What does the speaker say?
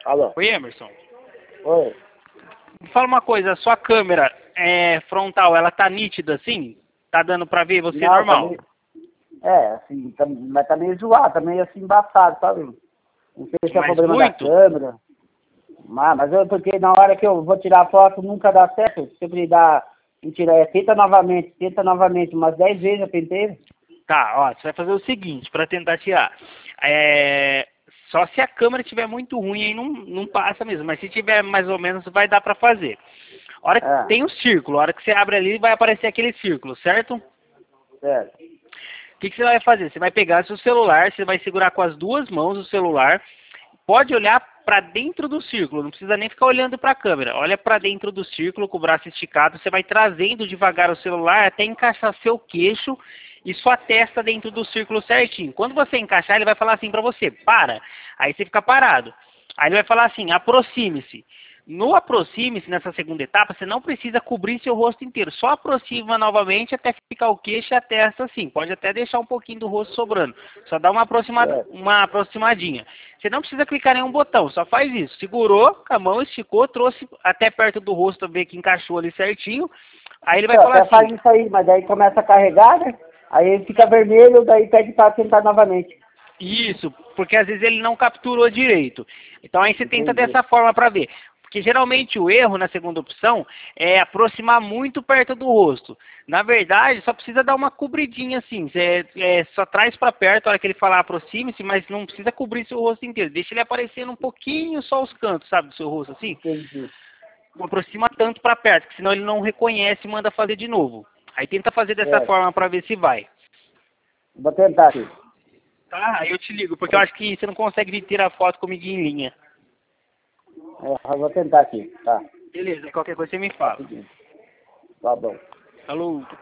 Alô? Oi, Emerson. Oi. Me fala uma coisa, a sua câmera frontal, ela tá nítida assim? Tá dando pra ver você Não, tá normal? meio... assim, mas tá meio zoado, tá meio assim embaçado, sabe? Não sei se é Mas problema da muito? câmera. Mas porque na hora que eu vou tirar a foto nunca dá certo. Sempre dá... tenta novamente. Umas 10 vezes eu tentei. Tá, ó, você vai fazer o seguinte, pra tentar tirar. Só se a câmera estiver muito ruim, aí não passa mesmo. Mas se tiver mais ou menos, vai dar pra fazer. A hora que Ah, tem um círculo, a hora que você abre ali, vai aparecer aquele círculo, certo? certo. O que você vai fazer? Você vai pegar seu celular, você vai segurar com as duas mãos o celular, pode olhar para dentro do círculo, não precisa nem ficar olhando para a câmera. Olha para dentro do círculo com o braço esticado, você vai trazendo devagar o celular até encaixar seu queixo e sua testa dentro do círculo certinho. Quando você encaixar, ele vai falar assim para você, para. Aí você fica parado. Aí ele vai falar assim, aproxime-se. No aproxime-se, nessa segunda etapa, você não precisa cobrir seu rosto inteiro. Só aproxima novamente até ficar o queixo e a testa assim. Pode até deixar um pouquinho do rosto sobrando. Só dá Certo. uma aproximadinha. Você não precisa clicar em nenhum botão, só faz isso. Segurou com a mão, esticou, trouxe até perto do rosto, ver que encaixou ali certinho. Aí ele vai Então, falar até assim, faz isso aí, mas daí começa a carregar, né? Aí ele fica vermelho, daí pede pra tentar novamente. isso, porque às vezes ele não capturou direito. Então aí você tenta Entendi. dessa forma para ver. Porque geralmente o erro na segunda opção é aproximar muito perto do rosto. Na verdade, só precisa dar uma cobridinha assim. Você só traz para perto a hora que ele falar aproxime-se, mas não precisa cobrir seu rosto inteiro. Deixa ele aparecendo um pouquinho só os cantos, sabe, do seu rosto assim. Entendi. Não aproxima tanto para perto, que senão ele não reconhece e manda fazer de novo. Aí tenta fazer dessa Certo. forma para ver se vai. Vou tentar aqui. Tá, aí eu te ligo, porque eu acho que você não consegue vir tirar foto comigo em linha. Eu vou tentar aqui. Tá. Beleza, qualquer coisa você me fala. Rapidinho. Tá bom. Falou.